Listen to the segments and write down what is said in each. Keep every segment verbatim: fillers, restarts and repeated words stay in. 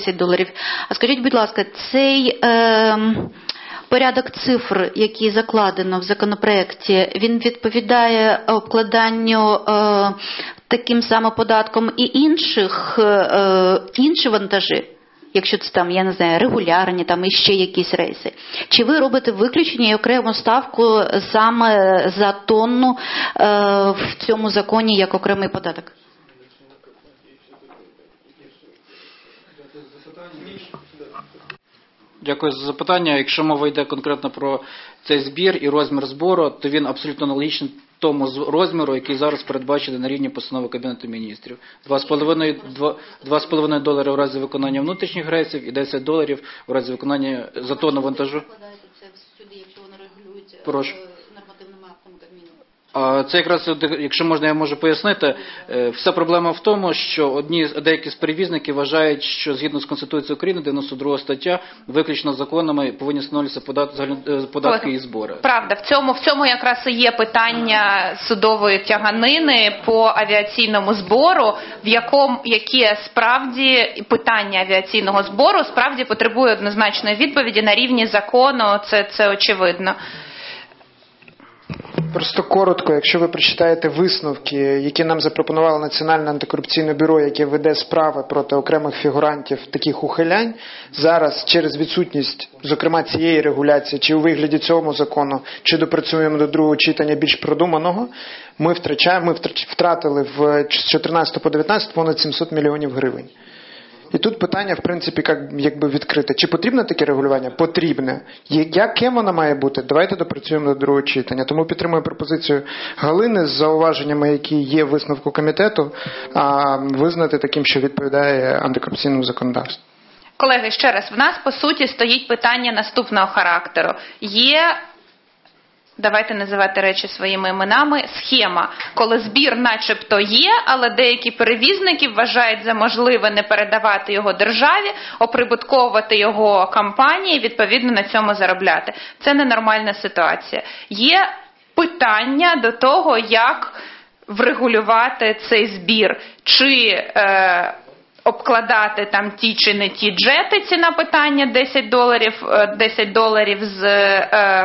десять доларів. А скажіть, будь ласка, цей е, порядок цифр, який закладено в законопроекті, він відповідає обкладанню е, таким самим податком і інших, е, інші вантажі? Якщо це там, я не знаю, регулярні, там і ще якісь рейси. Чи ви робите виключення і окрему ставку саме за тонну е, в цьому законі як окремий податок? Дякую за запитання. Якщо мова йде конкретно про цей збір і розмір збору, то він абсолютно аналогічний тому розміру, який зараз передбачений на рівні постанови Кабінету міністрів. два з половиною долари в разі виконання внутрішніх рейсів і десять доларів в разі виконання за тонну вантажу. Прошу. Це якраз, якщо можна, я можу пояснити. Вся проблема в тому, що одні, деякі з перевізників вважають, що згідно з Конституцією України, дев'яносто друга стаття, виключно законами повинні встановлюватися податки і збори. Правда, в цьому, в цьому якраз і є питання судової тяганини по авіаційному збору, в якому, яке справді питання авіаційного збору справді потребує однозначної відповіді на рівні закону, це, це очевидно. Просто коротко, якщо ви прочитаєте висновки, які нам запропонувало Національне антикорупційне бюро, яке веде справи проти окремих фігурантів таких ухилянь, зараз через відсутність, зокрема, цієї регуляції, чи у вигляді цього закону, чи допрацюємо до другого читання більш продуманого, ми втрачаємо, ми втратили в з чотирнадцятого по дев'ятнадцятий понад сімсот мільйонів гривень. І тут питання, в принципі, як, якби відкрите. Чи потрібно таке регулювання? Потрібне. Яким воно має бути? Давайте допрацюємо до другого читання. Тому підтримую пропозицію Галини з зауваженнями, які є в висновку комітету, а визнати таким, що відповідає антикорупційному законодавству. Колеги, ще раз, в нас, по суті, стоїть питання наступного характеру. Є... Давайте називати речі своїми іменами. Схема, коли збір начебто є, але деякі перевізники вважають за можливе не передавати його державі, оприбутковувати його компанії, відповідно на цьому заробляти. Це ненормальна ситуація. Є питання до того, як врегулювати цей збір. Чи е, обкладати там ті чи не ті джети, ціна питання десять доларів, десять доларів з... Е,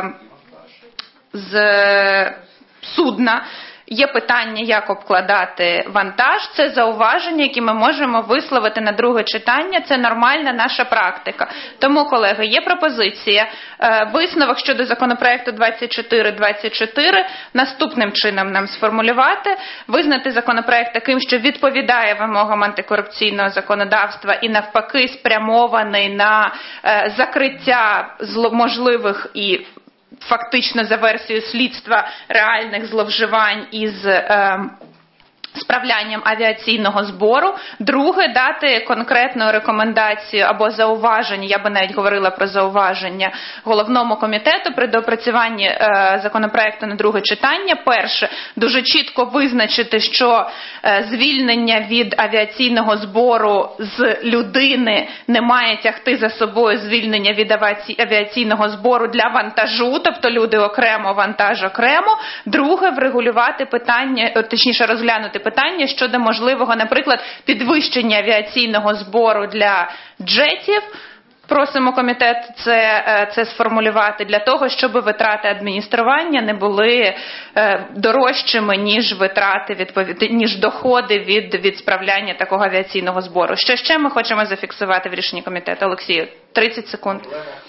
з судна. Є питання, як обкладати вантаж. Це зауваження, які ми можемо висловити на друге читання. Це нормальна наша практика. Тому, колеги, є пропозиція. Висновок щодо законопроекту двадцять чотири двадцять чотири наступним чином нам сформулювати. Визнати законопроект таким, що відповідає вимогам антикорупційного законодавства і навпаки спрямований на закриття можливих і фактично за версією слідства реальних зловживань із е, справлянням авіаційного збору. Друге, дати конкретну рекомендацію або зауваження, я би навіть говорила про зауваження головному комітету при доопрацюванні е, законопроекту на друге читання. Перше, дуже чітко визначити, що е, звільнення від авіаційного збору з людини не має тягти за собою звільнення від авіаційного збору для вантажу, тобто люди окремо, вантаж окремо. Друге, врегулювати питання, точніше розглянути питання щодо можливого, наприклад, підвищення авіаційного збору для джетів. Просимо комітет це, це сформулювати для того, щоб витрати адміністрування не були дорожчими, ніж витрати, відповід... ніж доходи від, від справляння такого авіаційного збору. Що ще ми хочемо зафіксувати в рішенні комітету? Олексію, тридцять секунд.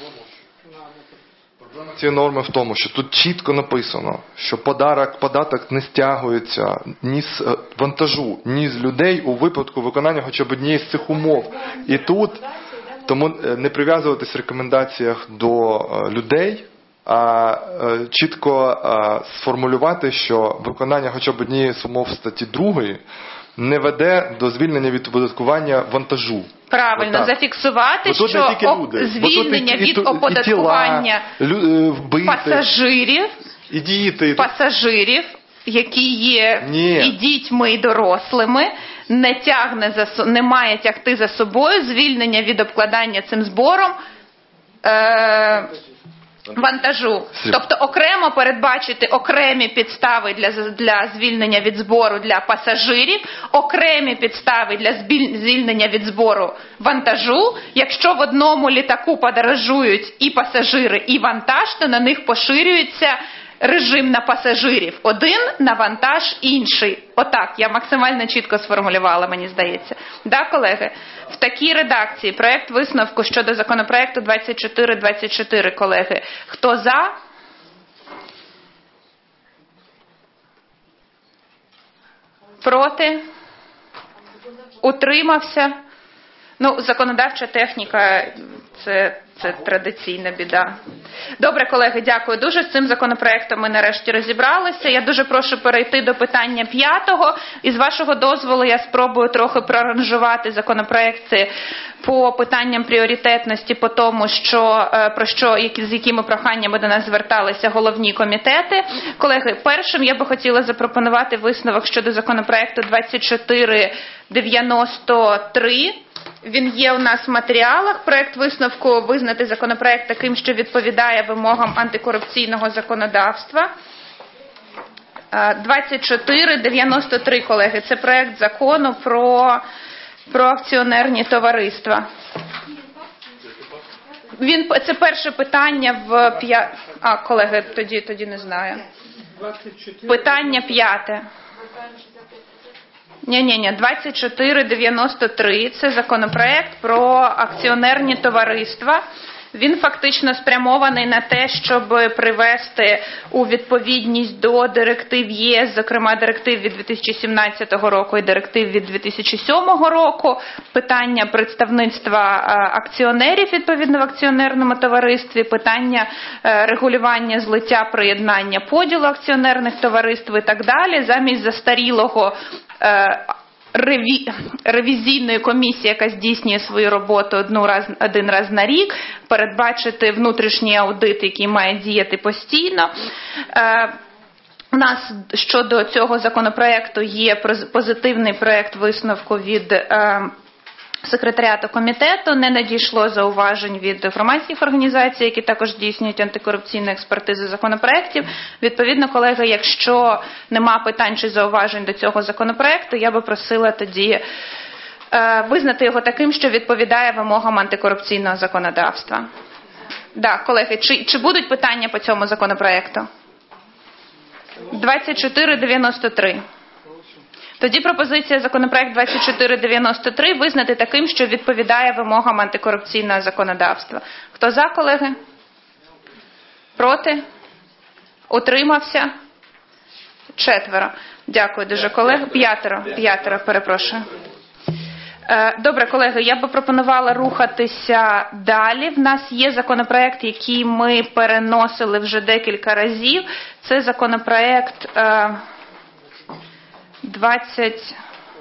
Ці норми в тому, що тут чітко написано, що податок, податок не стягується ні з вантажу, ні з людей у випадку виконання хоча б однієї з цих умов. І тут тому не прив'язуватись в рекомендаціях до людей, а чітко сформулювати, що виконання хоча б однієї з умов статті другої не веде до звільнення від оподаткування вантажу. Правильно, Отак. зафіксувати, що люди, звільнення і, і, від і, оподаткування і тіла, вбити, пасажирів, і діти. пасажирів, які є Ні. і дітьми, і дорослими, не тягне за, не має тягти за собою звільнення від обкладання цим збором е, вантажу. Тобто окремо передбачити окремі підстави для, для звільнення від збору для пасажирів, окремі підстави для звільнення від збору вантажу. Якщо в одному літаку подорожують і пасажири, і вантаж, то на них поширюється режим на пасажирів один, на вантаж інший. Отак, я максимально чітко сформулювала, мені здається. Да, колеги? В такій редакції проект висновку щодо законопроекту двадцять чотири двадцять чотири, колеги. Хто за? Проти? Утримався? Ну, законодавча техніка – це, це традиційна біда. Добре, колеги, дякую дуже. З цим законопроектом ми нарешті розібралися. Я дуже прошу перейти до питання п'ятого. І з вашого дозволу я спробую трохи проаранжувати законопроекти по питанням пріоритетності, по тому, що, про що, з якими проханнями до нас зверталися головні комітети. Колеги, першим я би хотіла запропонувати висновок щодо законопроекту двадцять чотири дев'яносто три. Він є у нас в матеріалах. Проект висновку визнати законопроект таким, що відповідає вимогам антикорупційного законодавства. двадцять чотири дев'яносто три, колеги, це проект закону про, про акціонерні товариства. Він, це перше питання в п'я... А, колеги, тоді, тоді не знаю. Питання п'яте. Ні-ні-ні, двадцять чотири дев'яносто три – це законопроект про акціонерні товариства. Він фактично спрямований на те, щоб привести у відповідність до директив ЄС, зокрема директив від дві тисячі сімнадцятого року і директив від дві тисячі сьомого року, питання представництва акціонерів відповідно в акціонерному товаристві, питання регулювання злиття, приєднання, поділу акціонерних товариств і так далі, замість застарілого Реві... ревізійної комісії, яка здійснює свою роботу одну раз, один раз на рік, передбачити внутрішній аудит, який має діяти постійно. Е, у нас щодо цього законопроекту є позитивний проект висновку від е, секретаріату комітету, не надійшло зауважень від громадських організацій, які також здійснюють антикорупційну експертизу законопроєктів. Відповідно, колеги, якщо нема питань чи зауважень до цього законопроекту, я би просила тоді е, визнати його таким, що відповідає вимогам антикорупційного законодавства. Да, колеги, чи, чи будуть питання по цьому законопроекту? двадцять чотири дев'яносто три. Тоді пропозиція законопроект двадцять чотири дев'яносто три визнати таким, що відповідає вимогам антикорупційного законодавства. Хто за, колеги? Проти? Утримався? Четверо. Дякую дуже, колеги. П'ятеро. П'ятеро, перепрошую. Добре, колеги, я би пропонувала рухатися далі. В нас є законопроект, який ми переносили вже декілька разів. Це законопроект двадцять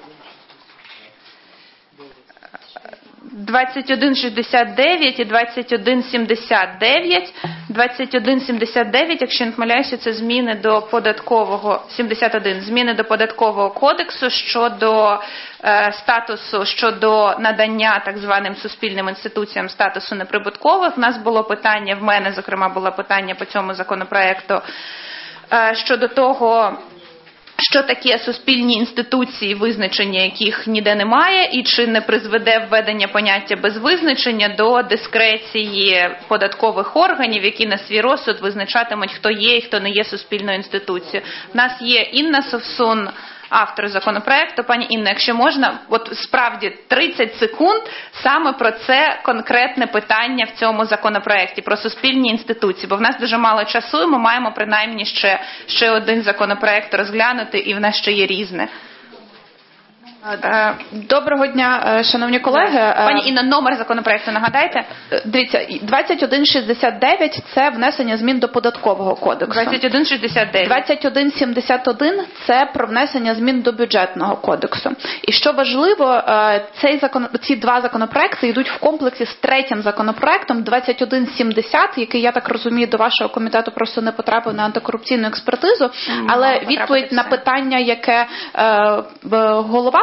двадцять один шістдесят дев'ять і двадцять один сімдесят дев'ять. двадцять один сімдесят дев'ять, якщо не помиляюся, це зміни до податкового сімдесят один, зміни до податкового кодексу щодо е, статусу, щодо надання так званим суспільним інституціям статусу неприбуткових. У нас було питання, в мене, зокрема, було питання по цьому законопроекту е, щодо того, що таке суспільні інституції, визначення яких ніде немає, і чи не призведе введення поняття без визначення до дискреції податкових органів, які на свій розсуд визначатимуть, хто є і хто не є суспільною інституцією. У нас є Інна Совсун, автор законопроекту. Пані Інна, якщо можна, от справді тридцять секунд саме про це конкретне питання в цьому законопроекті, про суспільні інституції, бо в нас дуже мало часу, і ми маємо принаймні ще, ще один законопроект розглянути, і в нас ще є різне. Доброго дня, шановні колеги. Пані Інна, номер законопроекту нагадайте. Дивіться, двадцять один шістдесят дев'ять – це внесення змін до податкового кодексу. двадцять один шістдесят дев'ять. двадцять один сімдесят один – це про внесення змін до бюджетного кодексу. І що важливо, цей закон, ці два законопроекти йдуть в комплексі з третім законопроектом двадцять один сімдесят, який, я так розумію, до вашого комітету просто не потрапив на антикорупційну експертизу, але відповідь на питання, яке голова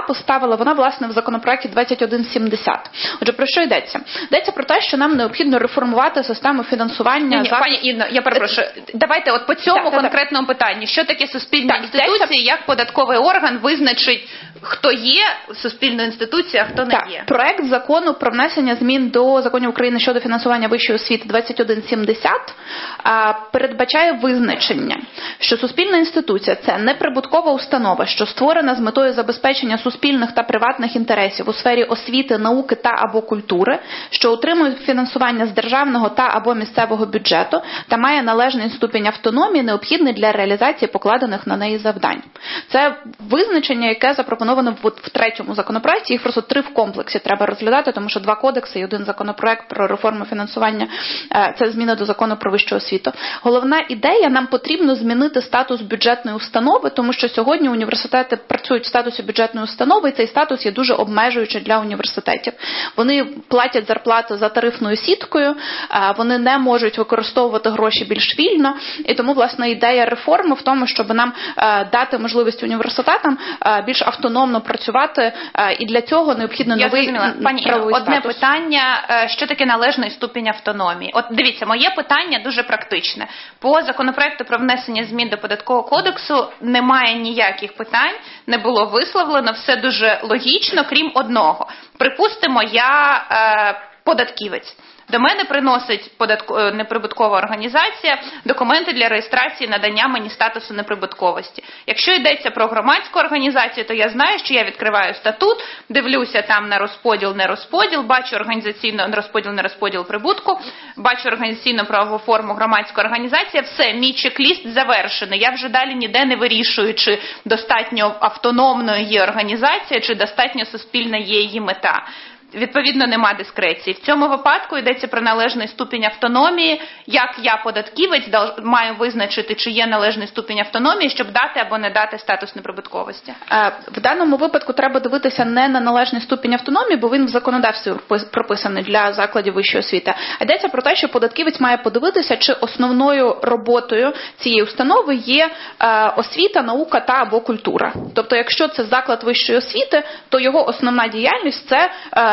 поставила, вона, власне, в законопроекті двадцять один сімдесят. Отже, про що йдеться? Йдеться про те, що нам необхідно реформувати систему фінансування. Ні, ні, за... пані Інно, я перепрошую. Давайте от по цьому Так, так, конкретному питанні. Що таке суспільні Так, інституції, йдеться- як податковий орган визначить, хто є суспільною інституцією, а хто не Так, є? проект закону про внесення змін до законів України щодо фінансування вищої освіти двадцять один сімдесят а, передбачає визначення, що суспільна інституція – це неприбуткова установа, що створена з метою забезпечення суспільних та приватних інтересів у сфері освіти, науки та або культури, що отримує фінансування з державного та або місцевого бюджету та має належний ступінь автономії, необхідний для реалізації покладених на неї завдань. Це визначення, яке запропоновано в, в третьому законопроекті, їх просто три в комплексі треба розглядати, тому що два кодекси і один законопроект про реформу фінансування – це зміни до закону про вищу освіту. Головна ідея – нам потрібно змінити статус бюджетної установи, тому що сьогодні університети працюють в статусі бюджетної установи, і цей статус є дуже обмежуючий для університетів. Вони платять зарплати за тарифною сіткою, вони не можуть використовувати гроші більш вільно, і тому, власне, ідея реформи в тому, щоб нам дати можливість університетам більш автономно працювати, і для цього необхідно Я новий зрозуміла. Пані Іро, правовий одне статус. питання, що таке належний ступінь автономії? От дивіться, моє питання дуже практичне. По законопроекту про внесення змін до Податкового кодексу немає ніяких питань, не було висловлено, все дуже логічно, крім одного. Припустимо, я е, податківець. До мене приносить податко... неприбуткова організація документи для реєстрації надання мені статусу неприбутковості. Якщо йдеться про громадську організацію, то я знаю, що я відкриваю статут, дивлюся там на розподіл, не розподіл, бачу організаційно розподіл, не розподіл прибутку, бачу організаційну правову форму громадської організації, все, мій чек-ліст завершений. Я вже далі ніде не вирішую, чи достатньо автономною є організація, чи достатньо суспільна є її мета. Відповідно, нема дискреції. В цьому випадку йдеться про належний ступінь автономії. Як я, податківець, маю визначити, чи є належний ступінь автономії, щоб дати або не дати статус неприбутковості? В даному випадку треба дивитися не на належний ступінь автономії, бо він в законодавстві прописаний для закладів вищої освіти. А йдеться про те, що податківець має подивитися, чи основною роботою цієї установи є освіта, наука та або культура. Тобто, якщо це заклад вищої освіти, то його основна діяльність – це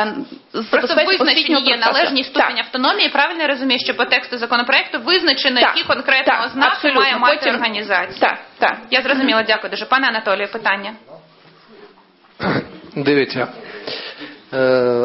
просто визначені є належний ступінь так. автономії. Правильно я розумію, що по тексту законопроекту визначено, так. які конкретно так. ознаки Абсолютно. має мати Потім... організація. Так, так. Я зрозуміла, дякую дуже. Пане Анатолію, питання. Дивіться. Е,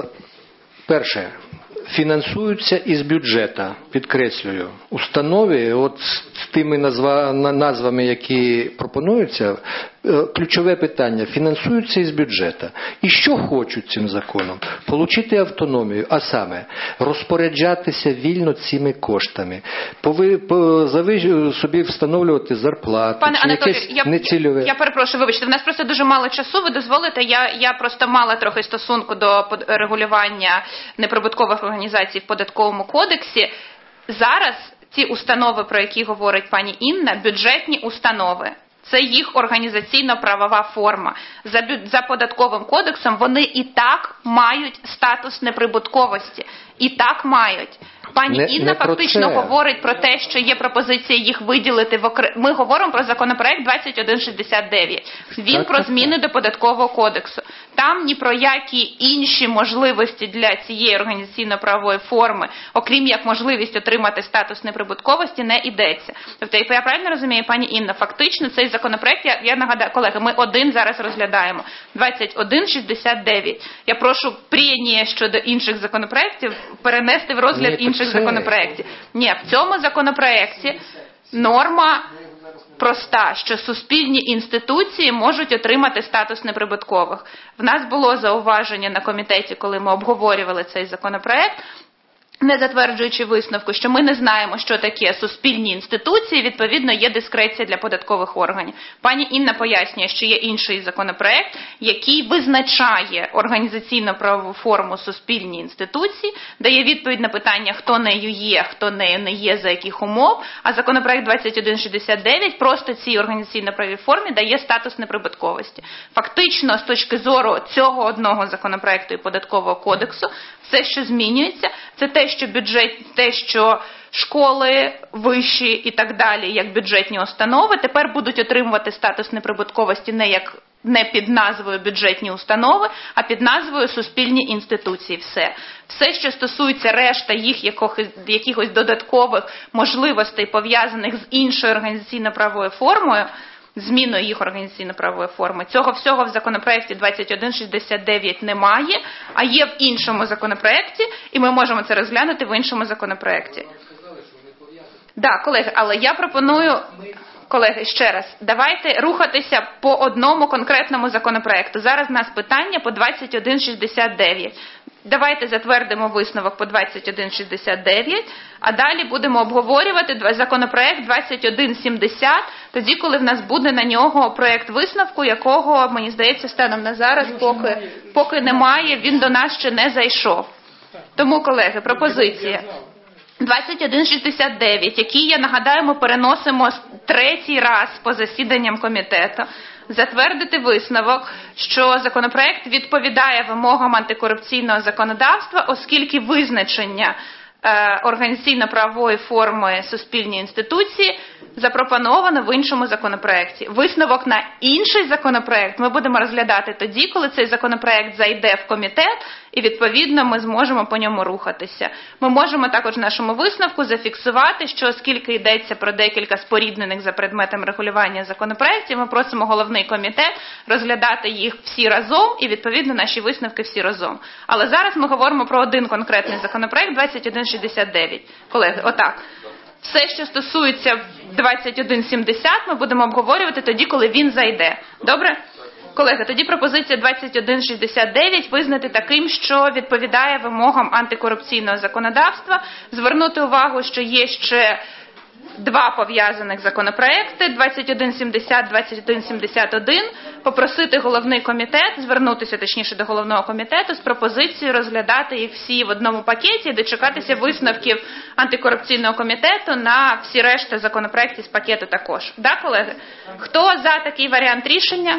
перше. Фінансуються із бюджету, підкреслюю, установи, от з тими назва, назвами, які пропонуються, ключове питання, фінансуються із бюджету. І що хочуть цим законом? Получити автономію, а саме, розпоряджатися вільно цими коштами, пови, по, зави, собі встановлювати зарплати, Пане чи Анатолію, якесь я, нецільове. я перепрошую, вибачте, в нас просто дуже мало часу, ви дозволите, я, я просто мала трохи стосунку до регулювання неприбуткових організацій в Податковому кодексі. Зараз ці установи, про які говорить пані Інна, бюджетні установи. Це їх організаційно-правова форма. За, бю... за Податковим кодексом вони і так мають статус неприбутковості. І так мають. Пані не, Інна не фактично про говорить про те, що є пропозиція їх виділити в окрем... Ми говоримо про законопроект двадцять один шістдесят дев'ять. Він так, про так, зміни так. до Податкового кодексу. Там ні про які інші можливості для цієї організаційно-правової форми, окрім як можливість отримати статус неприбутковості, не йдеться. Тобто, я правильно розумію, пані Інна, фактично цей законопроект, я, я нагадаю, колеги, ми один зараз розглядаємо, двадцять один шістдесят дев'ять. Я прошу пренія щодо інших законопроєктів перенести в розгляд Ні, інших це... законопроєктів. Ні, в цьому законопроєкті норма проста, що суспільні інституції можуть отримати статус неприбуткових. В нас було зауваження на комітеті, коли ми обговорювали цей законопроект, не затверджуючи висновку, що ми не знаємо, що таке суспільні інституції, відповідно, є дискреція для податкових органів. Пані Інна пояснює, що є інший законопроект, який визначає організаційно-правову форму суспільні інституції, дає відповідь на питання, хто нею є, хто нею не є, за яких умов, а законопроект двадцять один шістдесят дев'ять просто цій організаційно-правовій формі дає статус неприбутковості. Фактично, з точки зору цього одного законопроекту і Податкового кодексу, все, що змінюється, це те, що бюджет, те, що школи, вищі і так далі, як бюджетні установи, тепер будуть отримувати статус неприбутковості не як не під назвою бюджетні установи, а під назвою суспільні інституції. Все. Все, що стосується решта їх якихось, якихось додаткових можливостей, пов'язаних з іншою організаційно-правовою формою, зміною їх організаційно-правової форми, цього всього в законопроекті двадцять один шістдесят дев'ять немає, а є в іншому законопроекті, і ми можемо це розглянути в іншому законопроекті. Так, колеги, але я пропоную... Колеги, ще раз, давайте рухатися по одному конкретному законопроекту. Зараз у нас питання по двадцять один шістдесят дев'ять. Давайте затвердимо висновок по двадцять один шістдесят дев'ять, а далі будемо обговорювати законопроект двадцять один сімдесят, тоді, коли в нас буде на нього проект висновку, якого, мені здається, станом на зараз, поки, поки немає, він до нас ще не зайшов. Тому, колеги, пропозиція. двадцять один шістдесят дев'ять, який, я нагадаю, ми переносимо третій раз по засіданням комітету, затвердити висновок, що законопроект відповідає вимогам антикорупційного законодавства, оскільки визначення е, організаційно-правової форми суспільні інституції запропоновано в іншому законопроекті. Висновок на інший законопроект ми будемо розглядати тоді, коли цей законопроект зайде в комітет, і, відповідно, ми зможемо по ньому рухатися. Ми можемо також в нашому висновку зафіксувати, що оскільки йдеться про декілька споріднених за предметом регулювання законопроєктів, ми просимо головний комітет розглядати їх всі разом і, відповідно, наші висновки всі разом. Але зараз ми говоримо про один конкретний законопроект двадцять один шістдесят дев'ять. Колеги, отак. Все, що стосується двадцять один сімдесят, ми будемо обговорювати тоді, коли він зайде. Добре? Колеги, тоді пропозиція двадцять один шістдесят дев'ять визнати таким, що відповідає вимогам антикорупційного законодавства. Звернути увагу, що є ще два пов'язаних законопроекти, двадцять один сімдесят, двадцять один сімдесят один, попросити головний комітет, звернутися точніше до головного комітету з пропозицією розглядати їх всі в одному пакеті і дочекатися висновків антикорупційного комітету на всі решта законопроєктів з пакету також. Да, колеги? Хто за такий варіант рішення?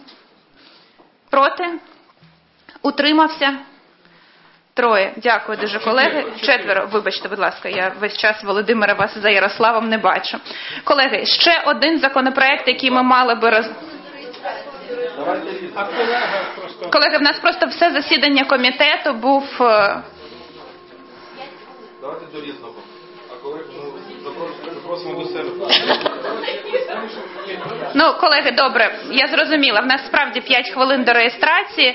Проти? Утримався? Троє. Дякую дуже, колеги. Четверо. Вибачте, будь ласка, я весь час, Володимира, вас за Ярославом не бачу. Колеги, ще один законопроект, який ми мали би роз... Колеги, в нас просто все засідання комітету був... Давайте до різного. А колеги, запросимо до себе. Ну, колеги, добре, я зрозуміла. В нас справді п'ять хвилин до реєстрації.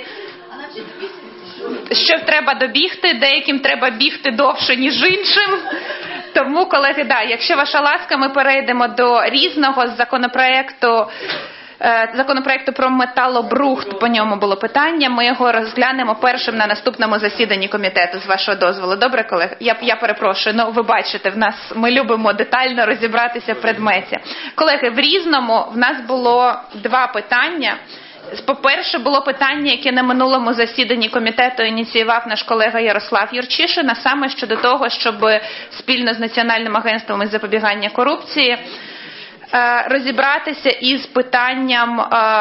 Що треба добігти, деяким треба бігти довше, ніж іншим. Тому, колеги, да, якщо ваша ласка, ми перейдемо до різного з законопроекту, е, законопроекту про металобрухт, по ньому було питання, ми його розглянемо першим на наступному засіданні комітету, з вашого дозволу. Добре, колеги? Я, я перепрошую, ну ви бачите, в нас, ми любимо детально розібратися в предметі. Колеги, в різному в нас було два питання. По-перше, було питання, яке на минулому засіданні комітету ініціював наш колега Ярослав Юрчишин, а саме щодо того, щоб спільно з Національним агентством із запобігання корупції розібратися із питанням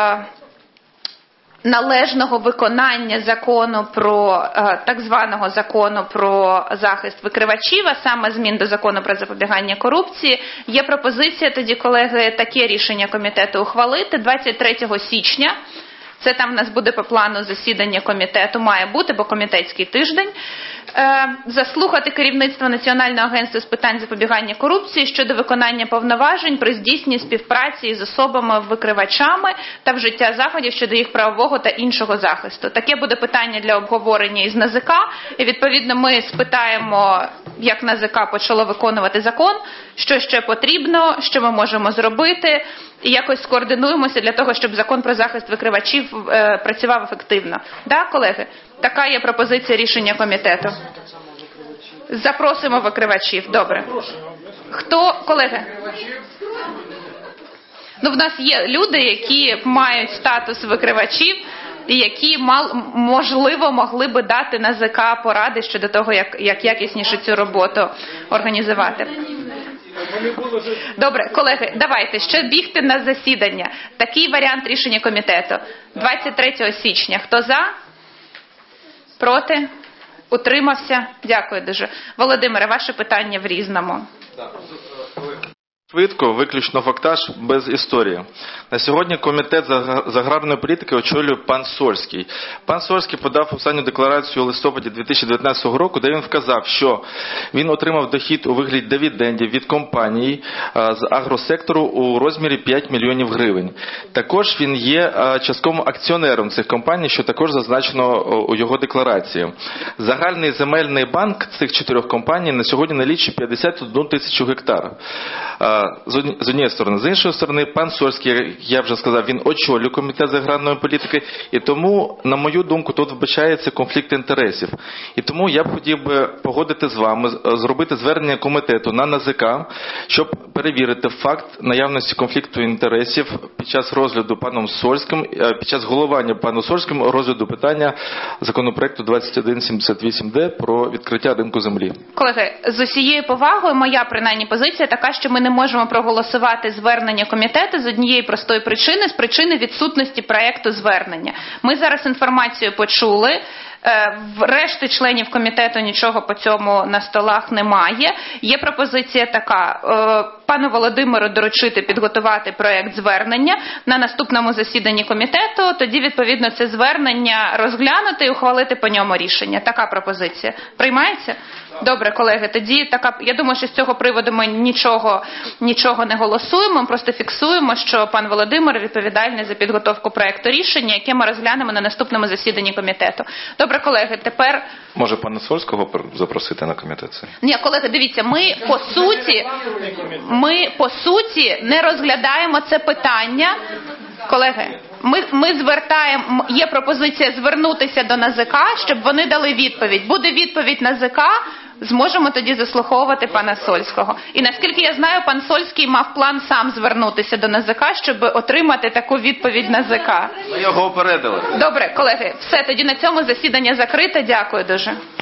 належного виконання закону про, так званого закону про захист викривачів, а саме змін до закону про запобігання корупції. Є пропозиція тоді, колеги, таке рішення комітету ухвалити двадцять третього січня. Це там в нас буде по плану засідання комітету, має бути, бо комітетський тиждень. Заслухати керівництво Національного агентства з питань запобігання корупції щодо виконання повноважень при здійсненні співпраці з особами-викривачами та вжиття заходів щодо їх правового та іншого захисту. Таке буде питання для обговорення із НАЗК, і відповідно ми спитаємо, як НАЗК почало виконувати закон, що ще потрібно, що ми можемо зробити, і якось скоординуємося для того, щоб закон про захист викривачів е, працював ефективно. Да, колеги? Така є пропозиція рішення комітету. Запросимо викривачів. Добре. Хто, колеги? Ну, в нас є люди, які мають статус викривачів, і які, можливо, могли би дати НАЗК поради щодо того, як, як якісніше цю роботу організувати. Добре, колеги, давайте, ще бігти на засідання. Такий варіант рішення комітету. двадцять третього січня. Хто за? Проти? Утримався? Дякую дуже. Володимире, ваше питання в Різному. Швидко, виключно фактаж, без історії. На сьогодні комітет з аграрної політики очолює пан Сольський. Пан Сольський подав останню декларацію у листопаді дві тисячі дев'ятнадцятого року, де він вказав, що він отримав дохід у вигляді дивідендів від компаній з агросектору у розмірі п'ять мільйонів гривень. Також він є частковим акціонером цих компаній, що також зазначено у його декларації. Загальний земельний банк цих чотирьох компаній на сьогодні налічує п'ятдесят одну тисячу гектар. З однієї сторони. З іншої сторони, пан Сольський, як я вже сказав, він очолює комітет з аграрної політики, і тому, на мою думку, тут вбачається конфлікт інтересів. І тому я б хотів би погодити з вами, зробити звернення комітету на НАЗК, щоб перевірити факт наявності конфлікту інтересів під час розгляду паном Сольським, під час головування паном Сольським розгляду питання законопроекту двадцять один сімдесят вісім де про відкриття ринку землі. Колеги, з усією повагою, моя принаймні позиція така, що ми не можемо проголосувати звернення комітету з однієї простої причини, з причини відсутності проекту звернення. Ми зараз інформацію почули, в решти членів комітету нічого по цьому на столах немає. Є пропозиція така, пану Володимиру доручити підготувати проект звернення на наступному засіданні комітету, тоді відповідно це звернення розглянути і ухвалити по ньому рішення. Така пропозиція. Приймається? Добре, колеги, тоді така, я думаю, що з цього приводу ми нічого, нічого не голосуємо, ми просто фіксуємо, що пан Володимир відповідальний за підготовку проекту рішення, яке ми розглянемо на наступному засіданні комітету. Добре, колеги, тепер... Може пана Сольського запросити на комітет? Ні, колеги, дивіться, ми по суті, ми по суті не розглядаємо це питання. Колеги, ми, ми звертаємо, є пропозиція звернутися до НАЗК, щоб вони дали відповідь. Буде відповідь НАЗК, зможемо тоді заслуховувати пана Сольського. І наскільки я знаю, пан Сольський мав план сам звернутися до НАЗК, щоб отримати таку відповідь НАЗК. Ми його опередили. Добре, колеги, все, тоді на цьому засідання закрите. Дякую дуже.